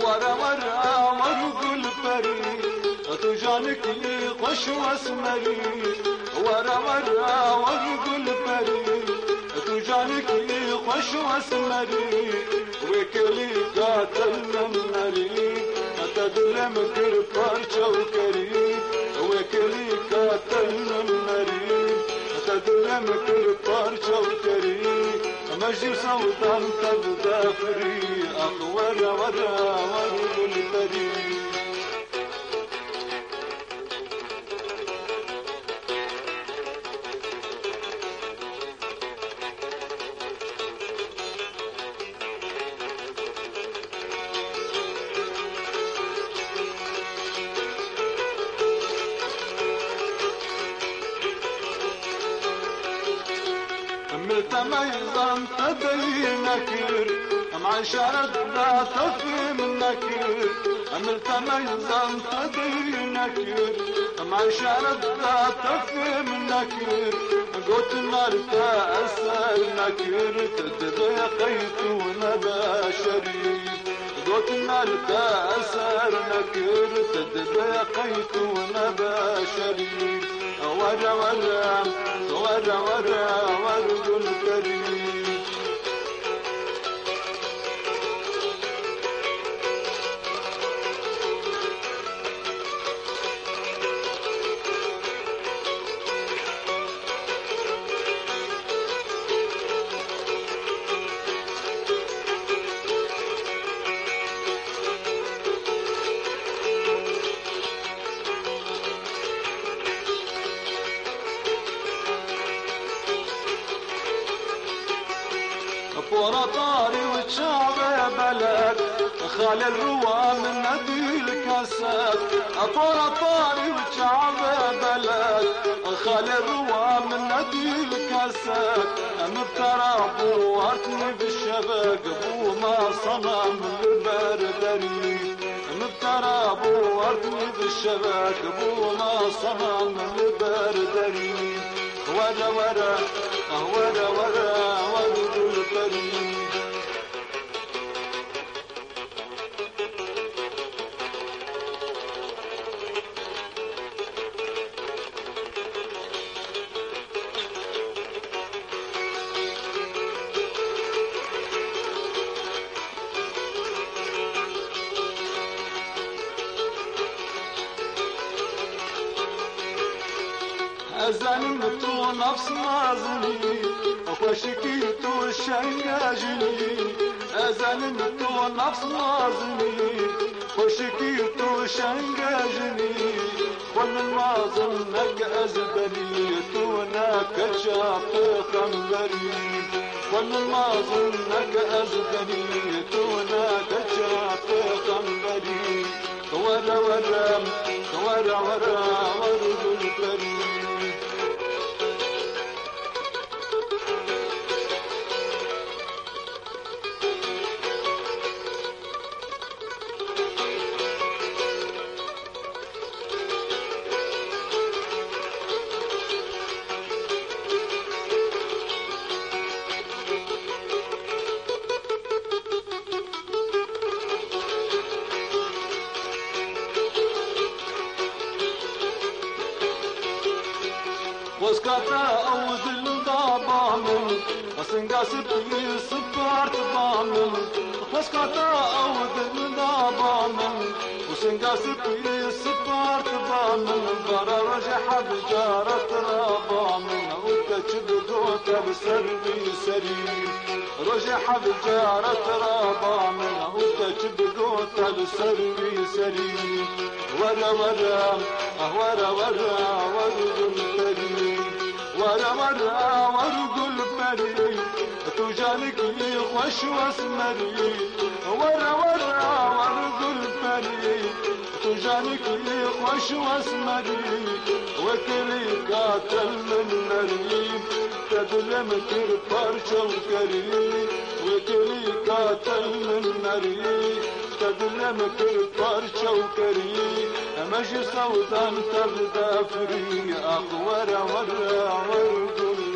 ورا ورا ورقل بري تجانك لي خوش واسمري ورا ورا ورقل بري تجانك لي خوش واسمري وكلي قاتل منري تدلم كرفار شوكري وكلي قاتل منري تدلم كرفار شوكري مجي صوتان تبدافري ورا ورا ورقل بري متميزا تدينكر مع شرد لا تفهمنكر متميزا تدينكر مع شرد لا تفهمنكر قلت مرتا أسألنكر تدقيت ونبا شريف قلت مرتا أسألنكر تدقيت ونبا شريف ورا ورا ورا ورا ورقل كريم ورا طاري وتشعب بلد خالي الروا من نبي الكاسات ورا طاري وتشعب بلد خالي الروا من نبي الكاسات مبترى بورتني بالشبك بو ما صنم البردري مبترى بورتني بالشبك بو ما صنم البردري ورا ورا ورا ورا ورقل بري أزلمت نفس نازلي وشكيت شنجاجني أزلمت نفس نازلي وشكيت شنجاجني ومن ما ظنك أزبلي توناك شاط خنبري ومن ما ظنك أزبلي توناك شاط خنبري ورا ورا ورا ورا ورقل بري وسكاتا أود الضبامن وسنقاسب يسبارت ضامن وسكاتا أود الضبامن وسنقاسب يسبارت ضامن برا رجح بجارة ربامن وتشبدوت بسربي سري رجح بجارة ربامن وتشبدوت بسربي سري ورا ورا ورا ورا ورقل بري ورا ورا ورقل بري تجانك لي خوش واسمري ورا ورا ورقل بري تجانك لي خوش واسمري وكلي قاتل من نريم تدلم كرفار شوكري وكلي قاتل من نريم تدلم كرفار شوكري مجي صوتا تبدا فري ورا ورا ورقل